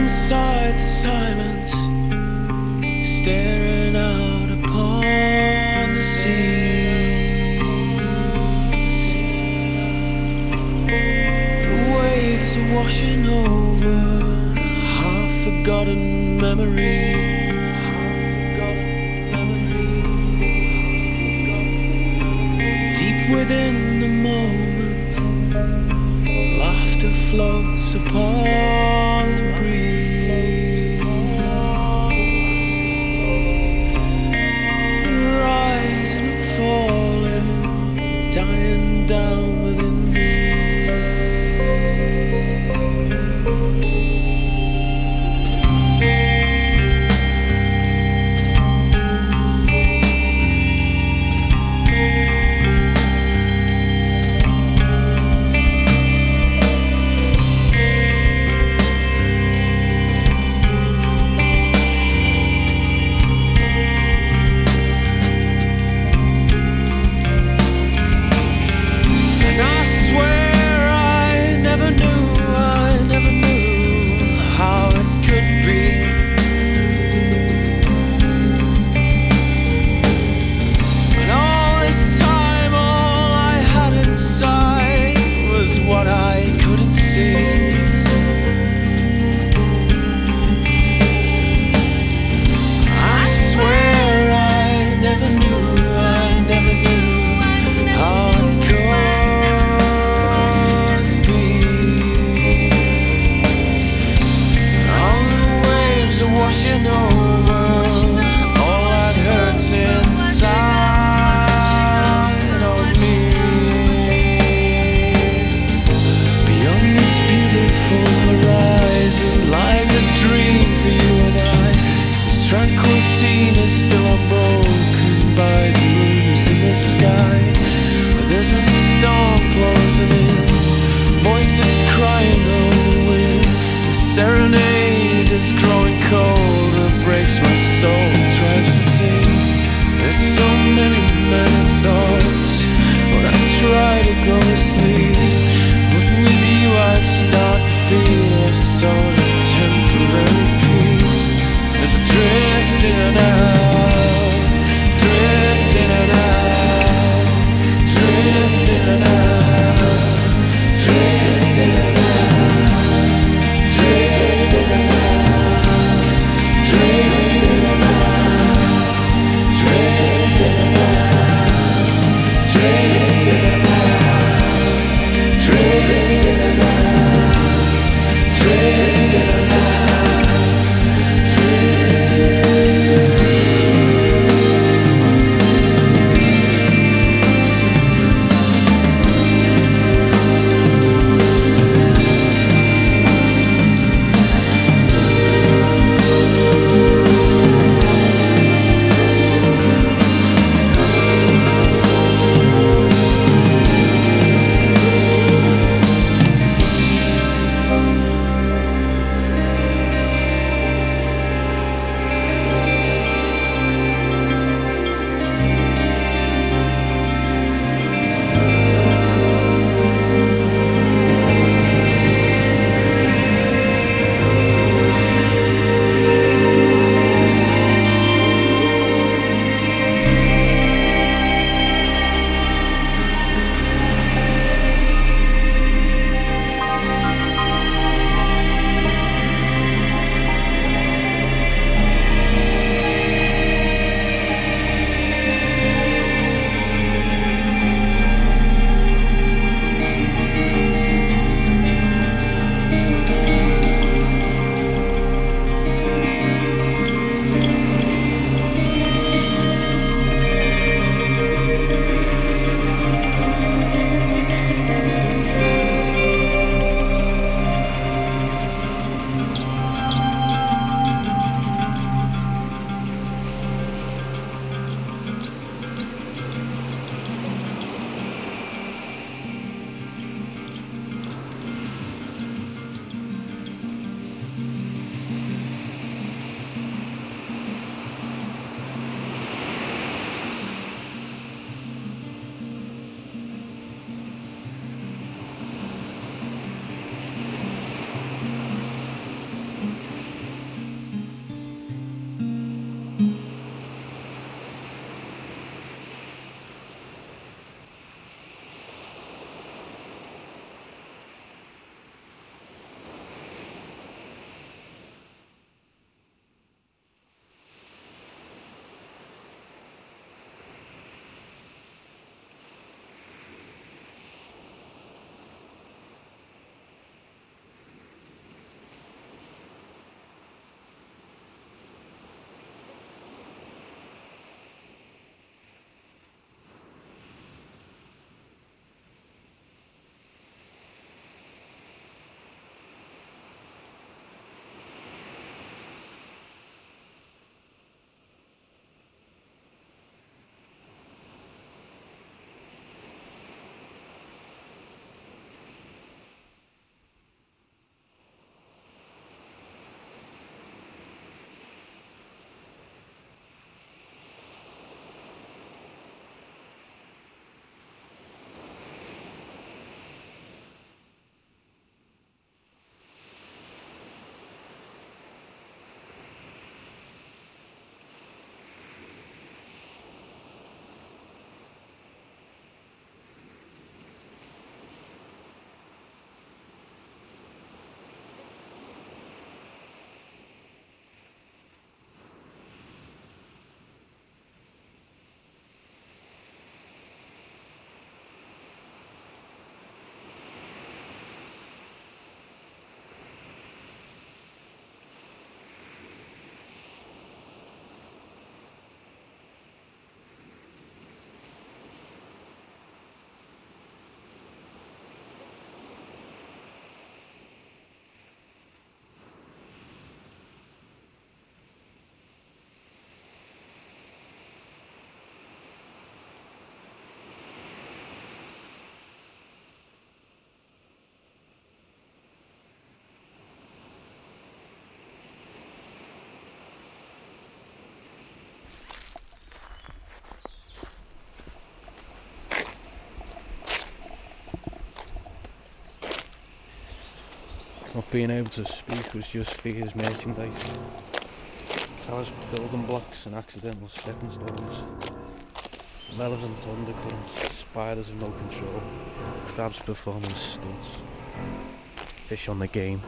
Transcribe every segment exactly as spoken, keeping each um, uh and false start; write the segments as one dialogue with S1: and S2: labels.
S1: inside the silence, staring out upon the seas. The waves are washing over half-forgotten memory. Deep within the moment, laughter floats upon the breeze, rising and falling, dying down within me. What I couldn't see. I swear I never knew, I never knew how it could be. All the waves are washing over all that hurts inside. Beautiful
S2: Not being able to speak was just for his merchandise. Cars, building blocks and accidental stepping stones. Relevant undercurrents, spiders of no control, crabs performing stunts, fish on the game.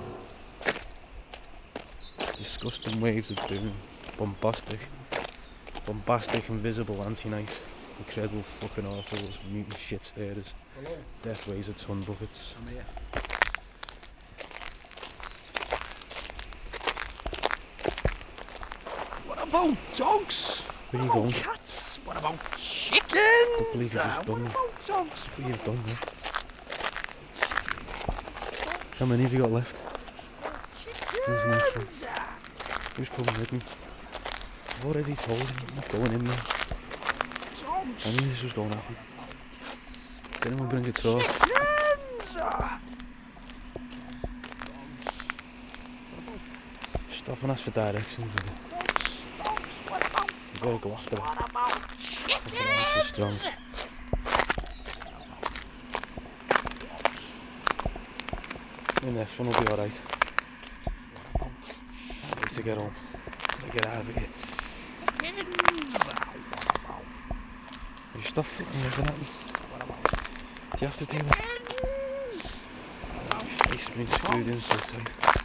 S2: Disgusting waves of doom, bombastic, bombastic, invisible, anti-nice, incredible fucking awfuls, mutant shit stirrers, death weighs a ton buckets.
S3: I'm here. What about dogs?
S2: Where are you
S3: What
S2: going?
S3: about cats? What about chickens?
S2: I believe you
S3: Uh,
S2: just done
S3: what
S2: it.
S3: about dogs?
S2: What have you done there? How many have you got left? Who's the next one?
S3: Chickens.
S2: Who's coming with me? I've already told him I'm not going in there.
S3: Dogs.
S2: I knew this was going to happen. Did anyone bring a torch?
S3: Chickens. Uh,
S2: Stop and ask for directions. With it.
S3: Dogs. Dogs. What about?
S2: You've got to go after it.
S3: What about
S2: Fucking hell, it's so strong. The next one will be alright. I need to get home. Gotta get out of here. You stop fucking looking at me. Do you have to do that? Your face being screwed in so tight.